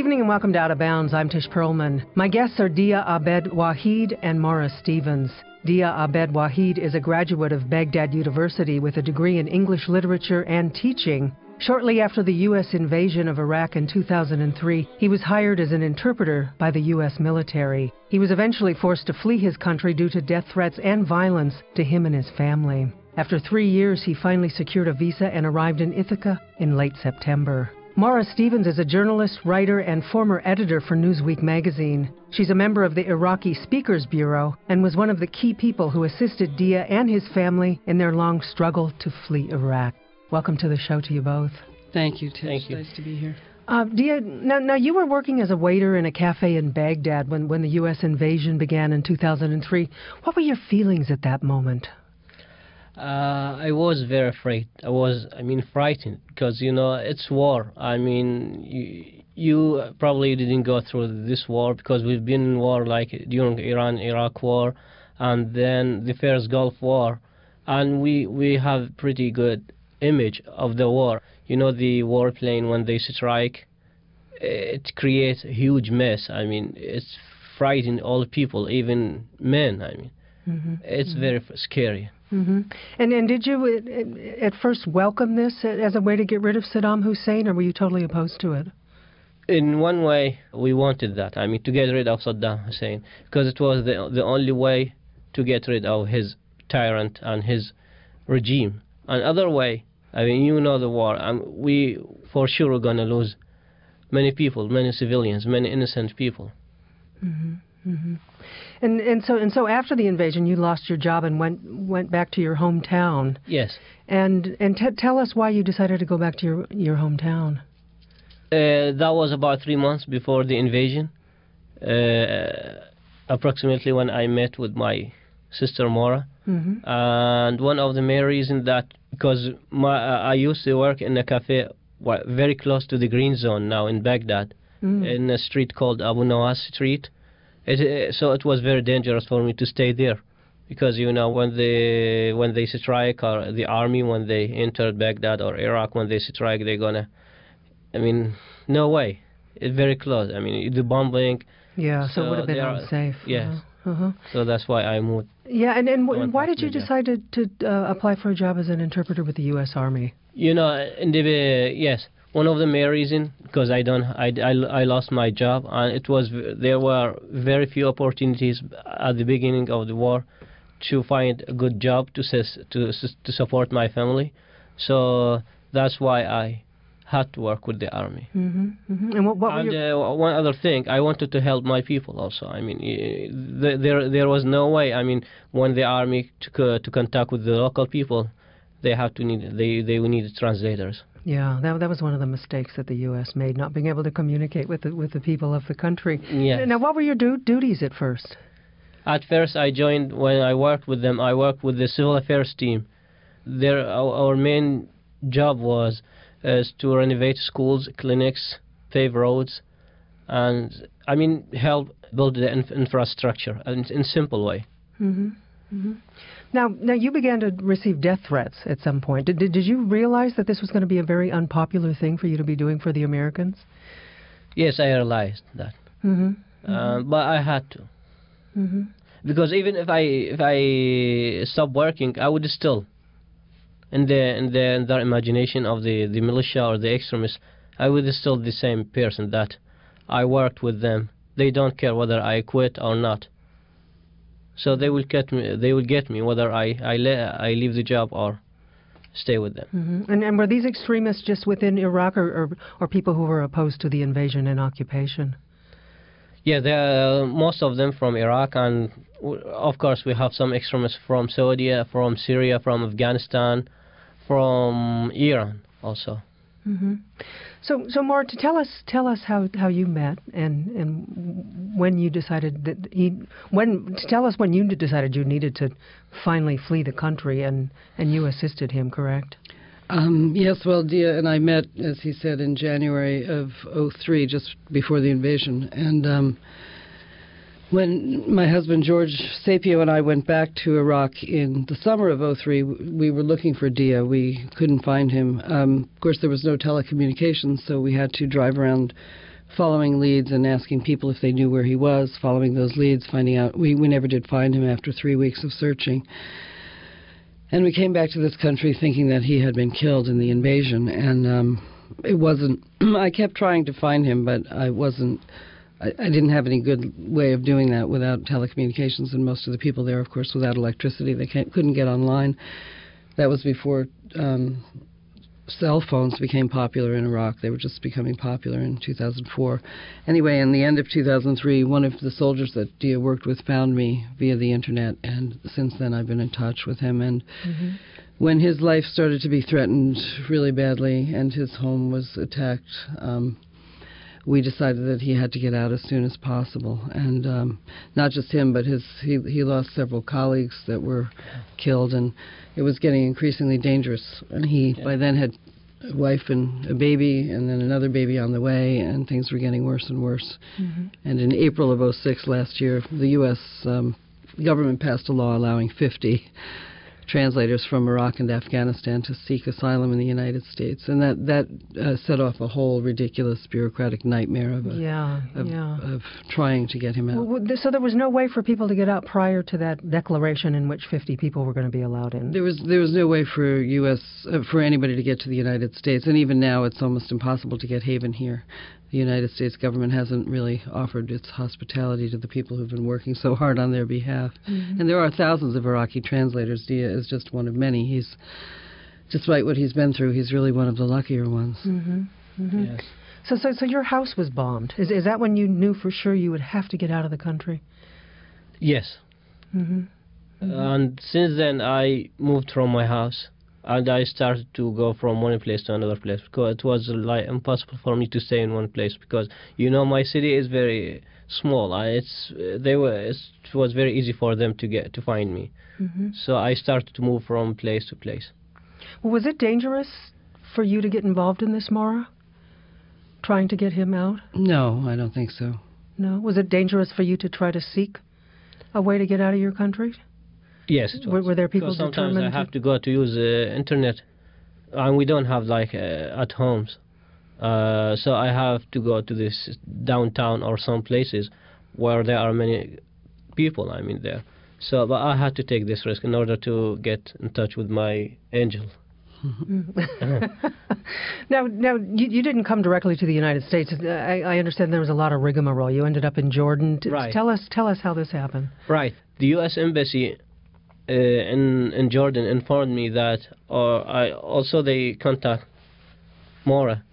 evening and welcome to Out of Bounds. I'm Tish Perlman. My guests are Dia Abed Waheed and Maura Stevens. Dia Abed Waheed is a graduate of Baghdad University with a degree in English literature and teaching. Shortly after the U.S. invasion of Iraq in 2003, he was hired as an interpreter by the U.S. military. He was eventually forced to flee his country due to death threats and violence to him and his family. After 3 years, he finally secured a visa and arrived in Ithaca in late September. Maura Stevens is a journalist, writer, and former editor for Newsweek magazine. She's a member of the Iraqi Speakers Bureau and was one of the key people who assisted Dia and his family in their long struggle to flee Iraq. Welcome to the show to you both. Thank you, Tish. Thank you. Nice to be here. Dia, now you were working as a waiter in a cafe in Baghdad when the U.S. invasion began in 2003. What were your feelings at that moment? I was very afraid. I was frightened because, it's war. You probably didn't go through this war because we've been in war like during Iran-Iraq war and then the first Gulf War. And we have pretty good image of the war. The warplane, when they strike, it creates a huge mess. It's frightening all people, even men. It's very scary. Mm-hmm. And did you at first welcome this as a way to get rid of Saddam Hussein, or were you totally opposed to it? In one way, we wanted that. To get rid of Saddam Hussein, because it was the only way to get rid of his tyrant and his regime. Another way, the war. We for sure are going to lose many people, many civilians, many innocent people. Mm-hmm. Mm-hmm. And so after the invasion, you lost your job and went back to your hometown. Yes. And tell us why you decided to go back to your hometown. That was about 3 months before the invasion. Approximately when I met with my sister Maura. Mm-hmm. And one of the main reasons that because I used to work in a cafe very close to the Green Zone now in Baghdad, in a street called Abu Nawas Street. So it was very dangerous for me to stay there because when they strike, or the army when they entered Baghdad or Iraq when they strike, they're gonna no way, it's very close. The bombing. Yeah, so it would have been unsafe. Yes. So that's why I moved. Yeah, and why did you decide to apply for a job as an interpreter with the U.S. Army? Yes. One of the main reasons, because I lost my job, and there were very few opportunities at the beginning of the war to find a good job to support my family. So that's why I had to work with the army. Mm-hmm, mm-hmm. And one other thing, I wanted to help my people also. There was no way. When the army took to contact with the local people, they will need translators. Yeah, that was one of the mistakes that the U.S. made, not being able to communicate with the people of the country. Yes. Now, what were your duties at first? At first, when I worked with them, I worked with the civil affairs team. Our main job was to renovate schools, clinics, pave roads, and help build the infrastructure in simple way. Mm-hmm. Mm-hmm. Now you began to receive death threats at some point. Did you realize that this was going to be a very unpopular thing for you to be doing for the Americans? Yes, I realized that. Mm-hmm. Mm-hmm. But I had to. Mm-hmm. Because even if I stopped working, I would still, in their imagination of the militia or the extremists, I would still the same person that I worked with them. They don't care whether I quit or not. So they will get me. They will get me whether I leave the job or stay with them. Mm-hmm. And were these extremists just within Iraq, or people who were opposed to the invasion and occupation? Yeah, most of them from Iraq, and of course we have some extremists from Saudi, from Syria, from Afghanistan, from Iran also. Mm-hmm. So more to tell us how you met and when you decided tell us when you decided you needed to finally flee the country and you assisted him, correct? Yes, well, Dia and I met, as he said, in January of 2003, just before the invasion, and when my husband George Sapio and I went back to Iraq in the summer of 2003, we were looking for Dia. We couldn't find him. Of course, there was no telecommunications, so we had to drive around following leads and asking people if they knew where he was, following those leads, finding out. We never did find him after 3 weeks of searching. And we came back to this country thinking that he had been killed in the invasion, and it wasn't. I kept trying to find him, but I didn't have any good way of doing that without telecommunications, and most of the people there, of course, without electricity. They couldn't get online. That was before cell phones became popular in Iraq. They were just becoming popular in 2004. Anyway, in the end of 2003, one of the soldiers that Dia worked with found me via the internet, and since then I've been in touch with him. And when his life started to be threatened really badly and his home was attacked, we decided that he had to get out as soon as possible. And not just him, but he lost several colleagues that were killed, and it was getting increasingly dangerous. And he, by then, had a wife and a baby, and then another baby on the way, and things were getting worse and worse. And in April of 2006, last year, the U.S. Government passed a law allowing 50 translators from Iraq and Afghanistan to seek asylum in the United States, and that set off a whole ridiculous bureaucratic nightmare of trying to get him out. So there was no way for people to get out prior to that declaration in which 50 people were going to be allowed in? There was no way for for anybody to get to the United States, and even now it's almost impossible to get haven here. The United States government hasn't really offered its hospitality to the people who've been working so hard on their behalf. And there are thousands of Iraqi translators. Dia is just one of many. He's, despite what he's been through, he's really one of the luckier ones. Yes. So your house was bombed. Is that when you knew for sure you would have to get out of the country? Yes. And since then I moved from my house. And I started to go from one place to another place because it was like impossible for me to stay in one place because my city is very small. It was very easy for them to find me. So I started to move from place to place. Well, was it dangerous for you to get involved in this, Maura? Trying to get him out? No, I don't think so. No? Was it dangerous for you to try to seek a way to get out of your country? Yes, it was. Were there people because sometimes determined I have to go to use internet, and we don't have at homes. So I have to go to this downtown or some places where there are many people. There. So, but I had to take this risk in order to get in touch with my angel. Now, you didn't come directly to the United States. I understand there was a lot of rigmarole. You ended up in Jordan. Right. Tell us how this happened. Right. The U.S. Embassy in Jordan informed me that, they contact Maura,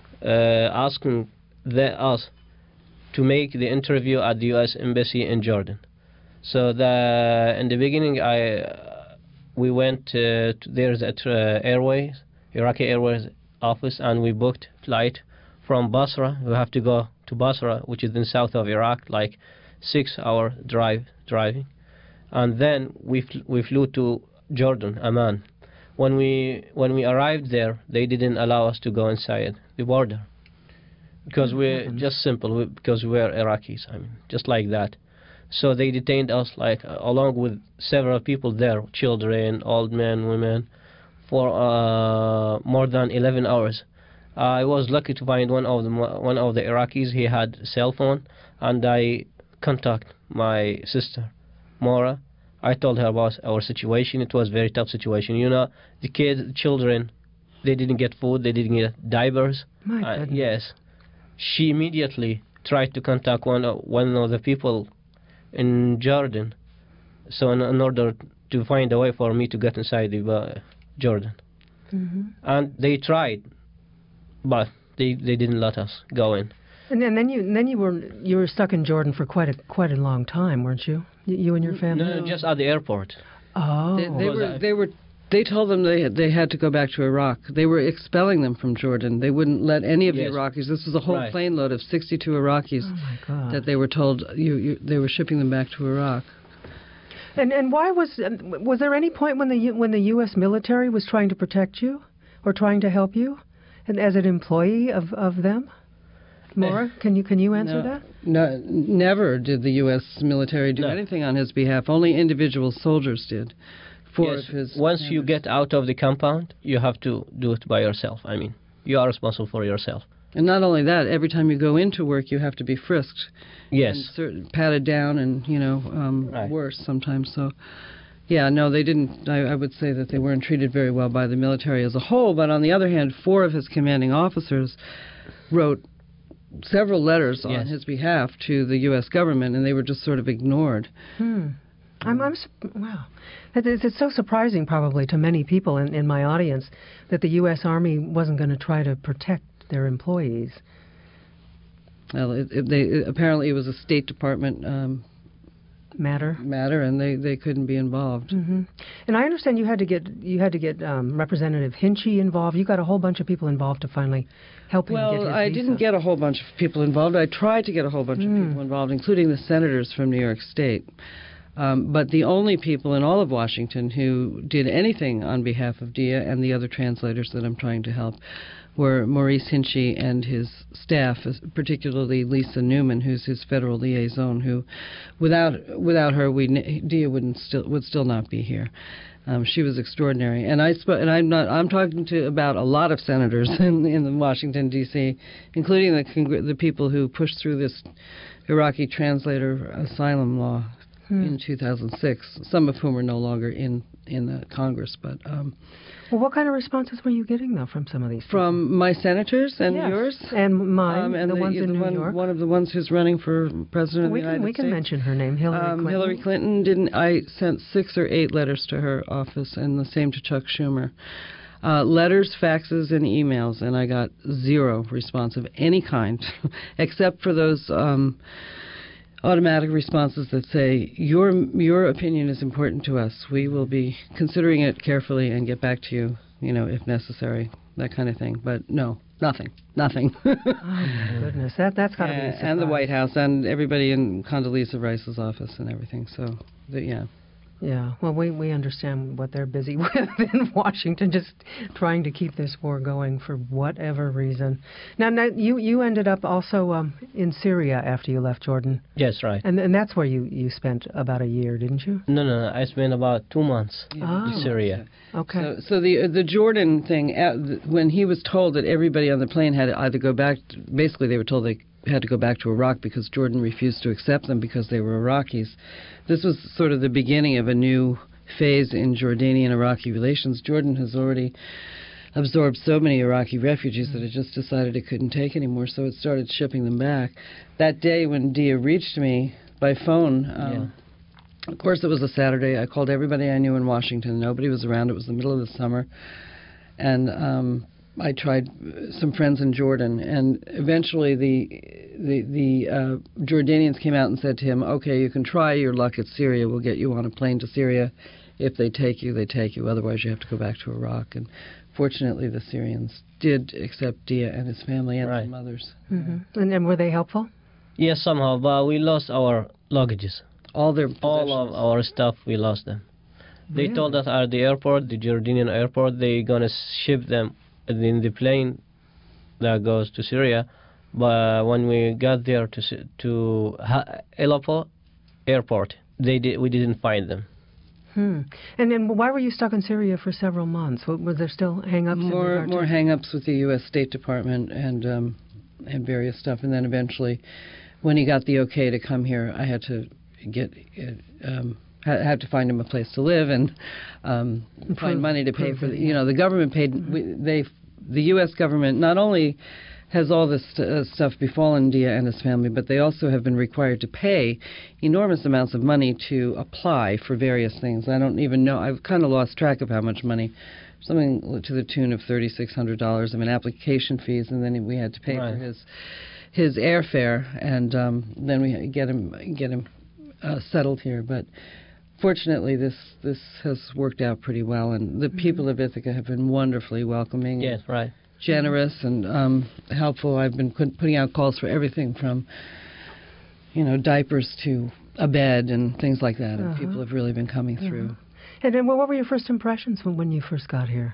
asking us to make the interview at the U.S. Embassy in Jordan. So in the beginning, we went to there's Iraqi Airways office, and we booked flight from Basra. We have to go to Basra, which is in south of Iraq, like 6-hour driving. And then we flew to Jordan, Amman. When we arrived there, they didn't allow us to go inside the border because we're just simple because we're Iraqis. Just like that. So they detained us along with several people there, children, old men, women, for more than 11 hours. I was lucky to find one of the Iraqis. He had a cell phone, and I contacted my sister, Maura. I told her about our situation. It was a very tough situation. The children, they didn't get food. They didn't get diapers. My goodness. Yes. She immediately tried to contact one of the people in Jordan, so in order to find a way for me to get inside the Jordan. And they tried, but they didn't let us go in. And then you were stuck in Jordan for quite a long time, weren't you? You and your family? No, just at the airport. Oh. They told them they had to go back to Iraq. They were expelling them from Jordan. They wouldn't let any of the Iraqis. This was a whole plane load of 62 Iraqis that they were told they were shipping them back to Iraq. And why was there any point when the U.S. military was trying to protect you or trying to help you, and as an employee of them? Maura, can you answer that? No, never did the U.S. military do anything on his behalf. Only individual soldiers did. Once you get out of the compound, you have to do it by yourself. You are responsible for yourself. And not only that, every time you go into work, you have to be frisked. Yes. And patted down and, Right. worse sometimes. So, yeah, no, they didn't. I would say that they weren't treated very well by the military as a whole. But on the other hand, 4 of his commanding officers wrote several letters on his behalf to the U.S. government, and they were just sort of ignored. Wow. It's so surprising probably to many people in my audience that the U.S. Army wasn't going to try to protect their employees. Well, apparently it was a State Department matter, and they couldn't be involved. Mm-hmm. And I understand you had to get Representative Hinchy involved. You got a whole bunch of people involved to finally help him get his visa. Well, I didn't get a whole bunch of people involved. I tried to get a whole bunch of people involved, including the senators from New York State. But the only people in all of Washington who did anything on behalf of Dia and the other translators that I'm trying to help were Maurice Hinchy and his staff, particularly Lisa Newman, who's his federal liaison, who, without her, Dia would still not be here. She was extraordinary, and I'm talking about a lot of senators in Washington D.C., including the people who pushed through this Iraqi translator asylum law in 2006. Some of whom are no longer in the Congress, but. Well, what kind of responses were you getting, though, from some of these people? From my senators and yours? And mine, and the ones in New York. One of the ones who's running for president of the United States. We can mention her name, Hillary Clinton. Hillary Clinton I sent 6 or 8 letters to her office, and the same to Chuck Schumer. Letters, faxes, and emails, and I got 0 response of any kind, except for those automatic responses that say, your opinion is important to us. We will be considering it carefully and get back to you, if necessary, that kind of thing. But no, nothing. Oh, my goodness. That's got to be a surprise. And the White House and everybody in Condoleezza Rice's office and everything. So, yeah. Yeah, well, we understand what they're busy with in Washington, just trying to keep this war going for whatever reason. Now you ended up also in Syria after you left Jordan. Yes, right. And that's where you spent about a year, didn't you? No. I spent about 2 months in Syria. Okay. So the Jordan thing, when he was told that everybody on the plane had to either go back, basically they were told they had to go back to Iraq because Jordan refused to accept them because they were Iraqis. This was sort of the beginning of a new phase in Jordanian-Iraqi relations. Jordan has already absorbed so many Iraqi refugees that it just decided it couldn't take anymore, so it started shipping them back. That day when Dia reached me by phone, of course it was a Saturday, I called everybody I knew in Washington. Nobody was around. It was the middle of the summer. And I tried some friends in Jordan, and eventually the Jordanians came out and said to him, okay, you can try your luck at Syria. We'll get you on a plane to Syria. If they take you, they take you. Otherwise, you have to go back to Iraq. And fortunately, the Syrians did accept Dia and his family and some others. Mm-hmm. And were they helpful? Yes, somehow, but we lost our luggages. All their possessions. All of our stuff, we lost them. They Really? told us at the airport, the Jordanian airport, they're going to ship them in the plane that goes to Syria. But when we got there to Aleppo airport, we didn't find them. And then why were you stuck in Syria for several months? Was there still hang-ups? More hang-ups with the U.S. State Department and various stuff. And then eventually, when he got the okay to come here, I had to had to find him a place to live and find money to pay for the government paid. The U.S. government not only has all this stuff befallen Dia and his family, but they also have been required to pay enormous amounts of money to apply for various things. I don't even know. I've kind of lost track of how much money. Something to the tune of $3,600 of application fees, and then we had to pay for his airfare, and then we get him settled here. But fortunately, this has worked out pretty well, and the people of Ithaca have been wonderfully welcoming. Yes, right. Generous and helpful. I've been putting out calls for everything from, diapers to a bed and things like that, and people have really been coming through. And then what were your first impressions when you first got here?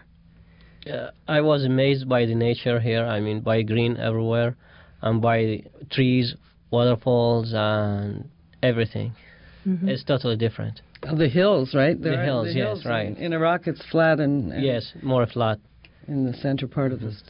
I was amazed by the nature here. I mean, by green everywhere, and by trees, waterfalls, and everything. Mm-hmm. It's totally different. Oh, the hills, right? The hills, yes, right. In Iraq, it's flat and yes, more flat. In the center part of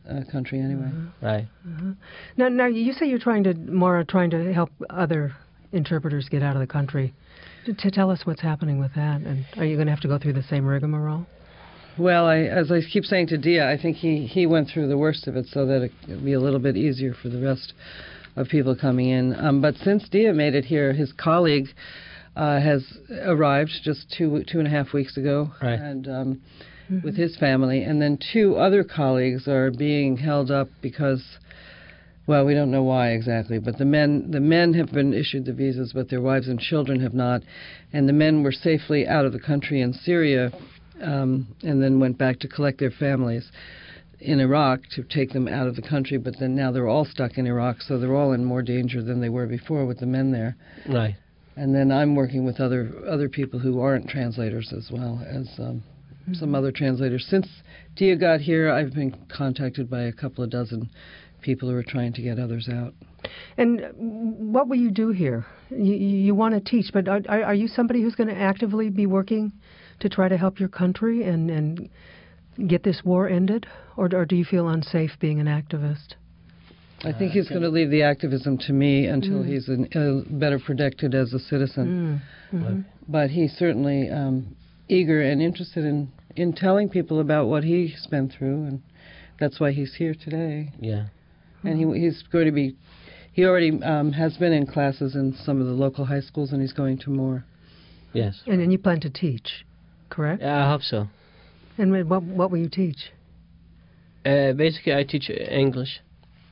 country anyway. Right. Now, you say you're trying to help other interpreters get out of the country. To tell us what's happening with that, and are you going to have to go through the same rigmarole? Well, as I keep saying to Dia, I think he went through the worst of it so that it would be a little bit easier for the rest of people coming in. But since Dia made it here, his colleague has arrived just two and a half weeks ago, right. and with his family. And then 2 other colleagues are being held up because, well, we don't know why exactly, but the men have been issued the visas, but their wives and children have not. And the men were safely out of the country in Syria, and then went back to collect their families in Iraq to take them out of the country. But then now they're all stuck in Iraq, so they're all in more danger than they were before with the men there. Right. And then I'm working with other people who aren't translators as well as some other translators. Since Dia got here, I've been contacted by a couple of dozen people who are trying to get others out. And what will you do here? You want to teach, but are you somebody who's going to actively be working to try to help your country and get this war ended? Or do you feel unsafe being an activist? I think he's going to leave the activism to me until he's better protected as a citizen. But he's certainly eager and interested in telling people about what he's been through, and that's why he's here today. Yeah. And he's going to be, he already has been in classes in some of the local high schools, and he's going to more. Yes. And then you plan to teach, correct? Yeah, I hope so. And what will you teach? Basically, I teach English.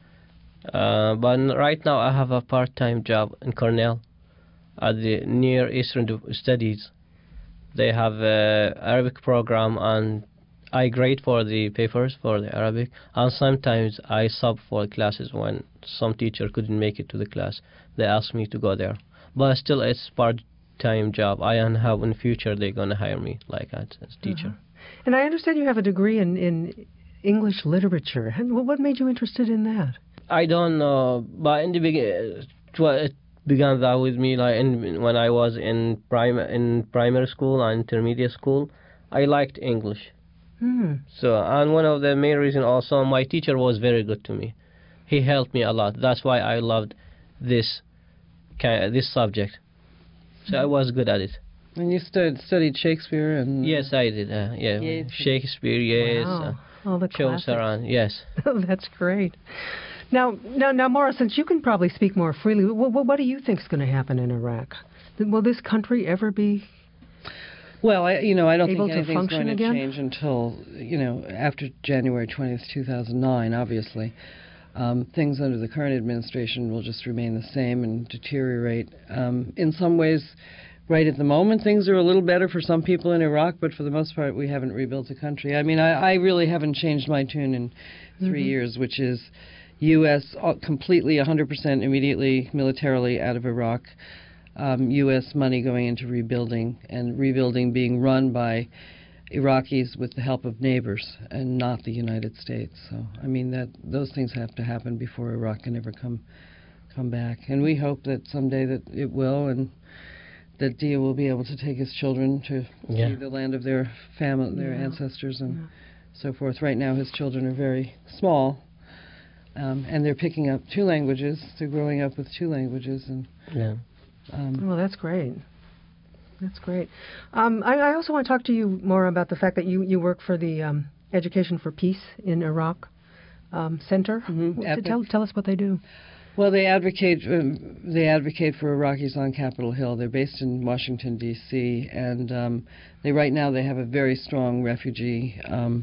But right now I have a part-time job in Cornell at the Near Eastern Studies. They have an Arabic program, and I grade for the papers for the Arabic, and sometimes I sub for classes when some teacher couldn't make it to the class. They ask me to go there. But still, it's part-time job. I don't know how in the future they're going to hire me like as teacher. And I understand you have a degree in English literature. And what made you interested in that? I don't know, but in the beginning, it began that with me. Like when I was in primary school and intermediate school, I liked English. So, and one of the main reasons also, my teacher was very good to me. He helped me a lot. That's why I loved this subject. So I was good at it. And you studied Shakespeare and yes, I did. Shakespeare, yes. Wow. All the Chaucer, classics. yes. That's great. Now, Maura, since you can probably speak more freely, what do you think is going to happen in Iraq? Will this country ever be well, I don't able think to anything's function going to again? change until, after January 20th, 2009, obviously. Things under the current administration will just remain the same and deteriorate. In some ways, right at the moment, things are a little better for some people in Iraq, but for the most part, we haven't rebuilt the country. I mean, I really haven't changed my tune in 3 years, which is U.S. completely 100% immediately militarily out of Iraq, U.S. money going into rebuilding, and rebuilding being run by Iraqis with the help of neighbors and not the United States. So, I mean, those things have to happen before Iraq can ever come back. And we hope that someday that it will, and that Dia will be able to take his children to see the land of their family, their ancestors, and so forth. Right now, his children are very small. And they're picking up 2 languages. They're growing up with 2 languages, and well, that's great. That's great. I also want to talk to you more about the fact that you work for the Education for Peace in Iraq Center. Tell us what they do. Well, they advocate for Iraqis on Capitol Hill. They're based in Washington, D.C., and right now they have a very strong refugee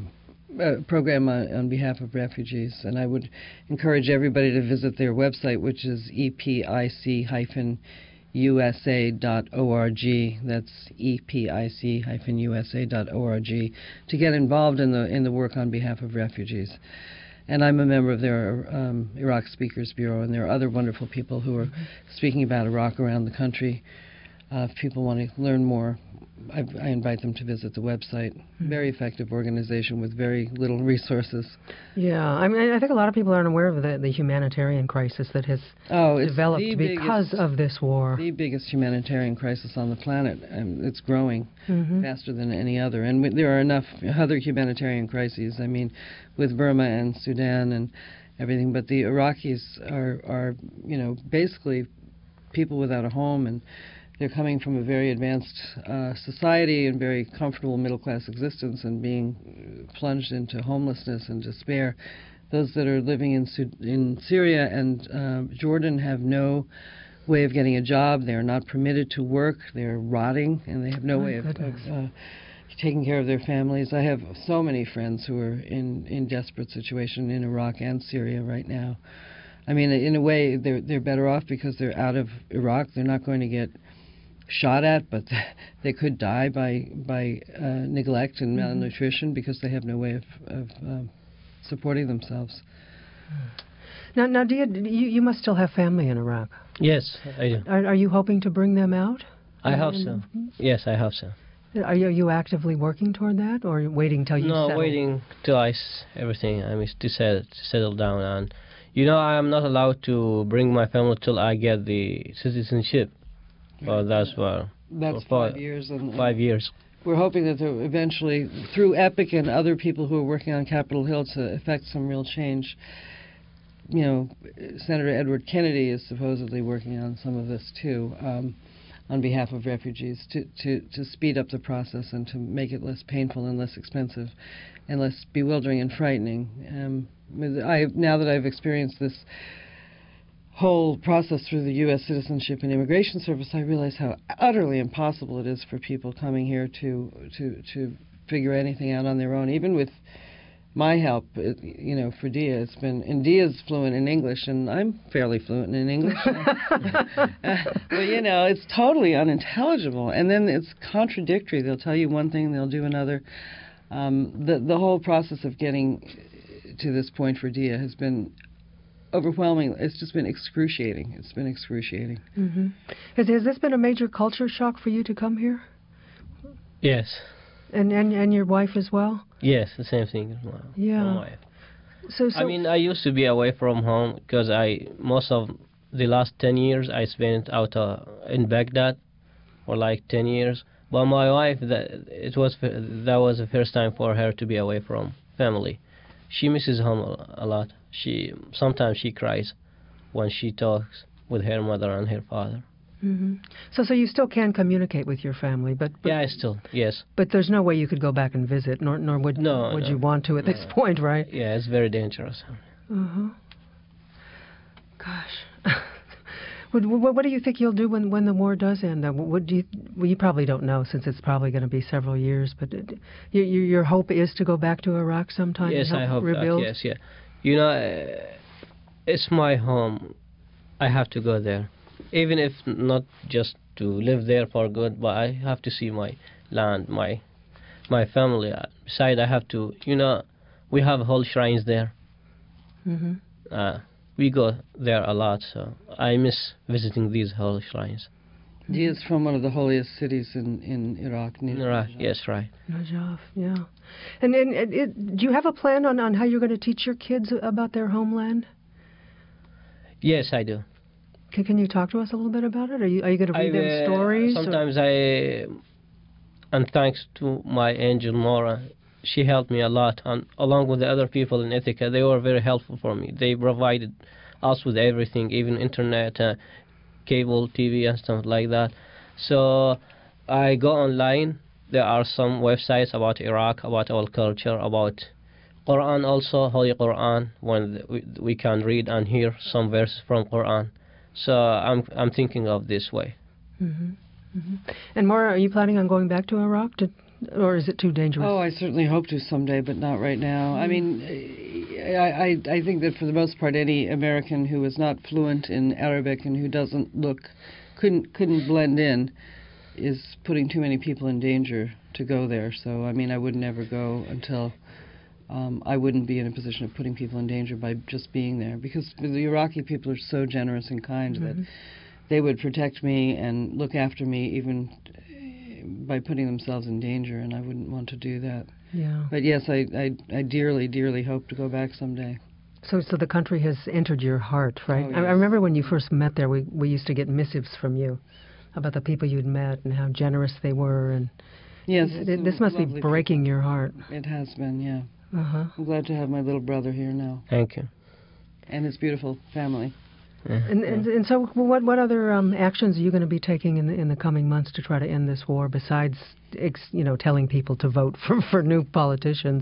program on behalf of refugees, and I would encourage everybody to visit their website, which is epic-usa.org. That's epic-usa.org, to get involved in the work on behalf of refugees. And I'm a member of their Iraq Speakers Bureau, and there are other wonderful people who are speaking about Iraq around the country. If people want to learn more I invite them to visit the website. Very effective organization with very little resources. Yeah, I mean, I think a lot of people aren't aware of the humanitarian crisis that has developed because of this war. The biggest humanitarian crisis on the planet. It's growing faster than any other. And there are enough other humanitarian crises, I mean, with Burma and Sudan and everything. But the Iraqis are basically people without a home, and they're coming from a very advanced society and very comfortable middle-class existence and being plunged into homelessness and despair. Those that are living in Syria and Jordan have no way of getting a job. They're not permitted to work. They're rotting, and they have no way of taking care of their families. I have so many friends who are in desperate situation in Iraq and Syria right now. I mean, in a way, they're better off because they're out of Iraq. They're not going to get shot at, but they could die by neglect and malnutrition because they have no way of supporting themselves. Now, Dia, you must still have family in Iraq. Yes, I do. Are you hoping to bring them out? I hope so. Yes, I hope so. Are you actively working toward that, or waiting till you settle? No, waiting till everything. I mean, to settle down. And I am not allowed to bring my family till I get the citizenship. Well, that's 5 years. 5 years. We're hoping that eventually, through EPIC and other people who are working on Capitol Hill to effect some real change, Senator Edward Kennedy is supposedly working on some of this too, on behalf of refugees, to speed up the process and to make it less painful and less expensive and less bewildering and frightening. Now that I've experienced this whole process through the U.S. Citizenship and Immigration Service, I realize how utterly impossible it is for people coming here to figure anything out on their own. Even with my help, for Dia, and Dia's fluent in English, and I'm fairly fluent in English. But, it's totally unintelligible. And then it's contradictory. They'll tell you one thing, they'll do another. The whole process of getting to this point for Dia has been overwhelming. It's just been excruciating. It's been excruciating. Mm-hmm. Has this been a major culture shock for you to come here? Yes. And your wife as well? Yes, the same thing. Yeah. My wife. So I mean, I used to be away from home because most of the last 10 years I spent out in Baghdad for like 10 years. But my wife, that was the first time for her to be away from family. She misses home a lot. Sometimes she cries when she talks with her mother and her father. Mm-hmm. So you still can communicate with your family, but yeah, yes. But there's no way you could go back and visit, nor would you want to at this point, right? Yeah, it's very dangerous. Gosh, what do you think you'll do when the war does end? You probably don't know, since it's probably going to be several years. But your hope is to go back to Iraq sometime. Yes, and help I hope rebuild? that. Yes, yeah. It's my home. I have to go there. Even if not just to live there for good, but I have to see my land, my family. Besides, I have to, we have whole shrines there. Mm-hmm. We go there a lot, so I miss visiting these whole shrines. Dia is from one of the holiest cities in Iraq. In Iraq, yes, right. Najaf, yeah. And do you have a plan on how you're going to teach your kids about their homeland? Yes, I do. Can you talk to us a little bit about it? Are you going to read them stories? Sometimes and thanks to my angel Mora, she helped me a lot, and along with the other people in Ithaca, they were very helpful for me. They provided us with everything, even internet, cable TV and stuff like that. So I go online. There are some websites about Iraq, about our culture, about Quran also, Holy Quran, when we can read and hear some verses from Quran. So I'm thinking of this way. Mm-hmm. Mm-hmm. And Maura, are you planning on going back to Iraq, or is it too dangerous? Oh, I certainly hope to someday, but not right now. I mean, I think that for the most part, any American who is not fluent in Arabic and who couldn't blend in, is putting too many people in danger to go there. So, I mean, I would never go until I wouldn't be in a position of putting people in danger by just being there, because the Iraqi people are so generous and kind that they would protect me and look after me even by putting themselves in danger, and I wouldn't want to do that. Yeah. But yes, I dearly, dearly hope to go back someday. So the country has entered your heart, right? Oh, yes. I remember when you first met there, we used to get missives from you about the people you'd met and how generous they were, and yes, this must be breaking your heart. It has been, yeah. Uh-huh. I'm glad to have my little brother here now. Thank you. And his beautiful family. And so, what other actions are you going to be taking in the coming months to try to end this war? Besides, telling people to vote for new politicians.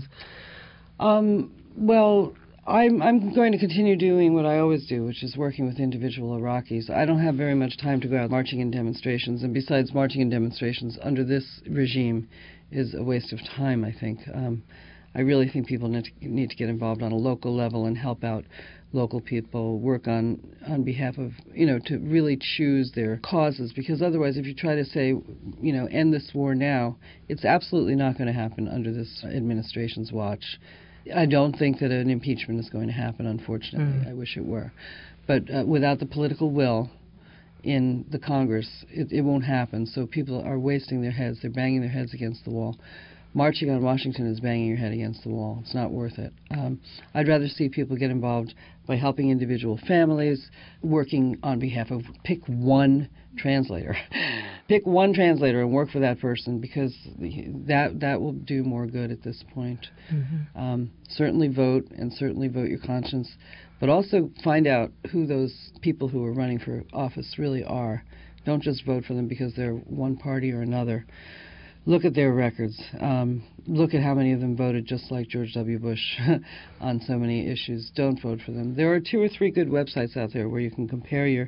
Well, I'm going to continue doing what I always do, which is working with individual Iraqis. I don't have very much time to go out marching in demonstrations, and besides, marching in demonstrations under this regime is a waste of time, I think. I really think people need to get involved on a local level and help out local people, work on behalf of, to really choose their causes, because otherwise if you try to say, end this war now, it's absolutely not going to happen under this administration's watch. I don't think that an impeachment is going to happen, unfortunately. I wish it were. But without the political will in the Congress, it won't happen. So people are wasting their heads. They're banging their heads against the wall. Marching on Washington is banging your head against the wall. It's not worth it. I'd rather see people get involved by helping individual families, working on behalf of, pick one translator. Pick one translator and work for that person, because that will do more good at this point. Certainly vote, and certainly vote your conscience, but also find out who those people who are running for office really are. Don't just vote for them because they're one party or another. Look at their records. Look at how many of them voted just like George W. Bush on so many issues. Don't vote for them. There are 2 or 3 good websites out there where you can compare your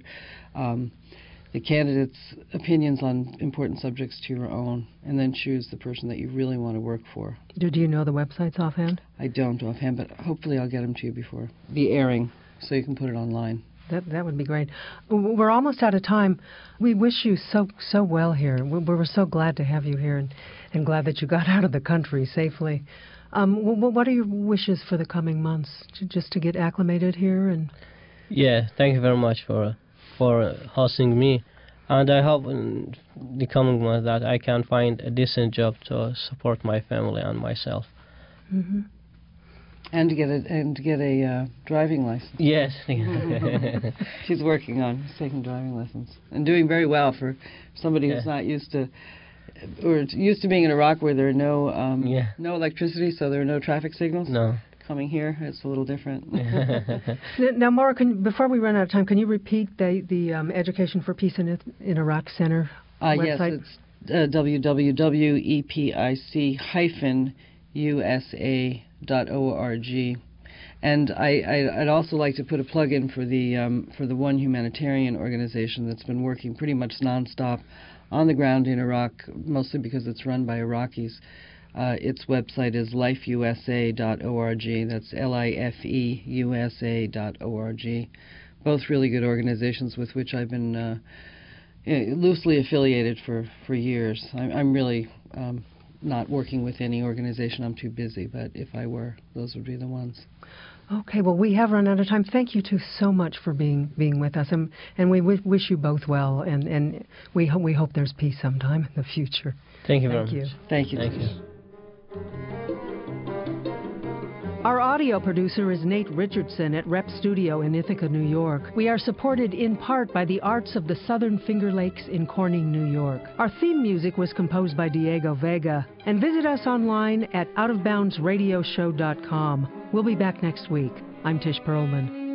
the candidates' opinions on important subjects to your own, and then choose the person that you really want to work for. Do you know the websites offhand? I don't offhand, but hopefully I'll get them to you before the airing, so you can put it online. That would be great. We're almost out of time. We wish you so well here. We're so glad to have you here, and glad that you got out of the country safely. What are your wishes for the coming months? Just to get acclimated here? Yeah, thank you very much for hosting me, and I hope in the coming months that I can find a decent job to support my family and myself. And to get a driving license. Yes. She's working on taking driving lessons and doing very well for somebody who's not used to, or used to being in Iraq where there are no electricity, so there are no traffic signals. No. Coming here, it's a little different. Now, Maura, before we run out of time, can you repeat the Education for Peace in Iraq Center website? Yes, it's www.epic-usa.org. And I'd also like to put a plug in for the One Humanitarian organization that's been working pretty much nonstop on the ground in Iraq, mostly because it's run by Iraqis. Its website is lifeusa.org. That's lifeusa.org. Both really good organizations with which I've been loosely affiliated for years. I'm really not working with any organization. I'm too busy, but if I were, those would be the ones. Okay, well, we have run out of time. Thank you two so much for being with us, and we wish you both well, and we hope there's peace sometime in the future. Thank you very much. Thank you. Thank you. Our audio producer is Nate Richardson at Rep Studio in Ithaca, New York. We are supported in part by the Arts of the Southern Finger Lakes in Corning, New York. Our theme music was composed by Diego Vega. And visit us online at outofboundsradioshow.com. We'll be back next week. I'm Tish Perlman.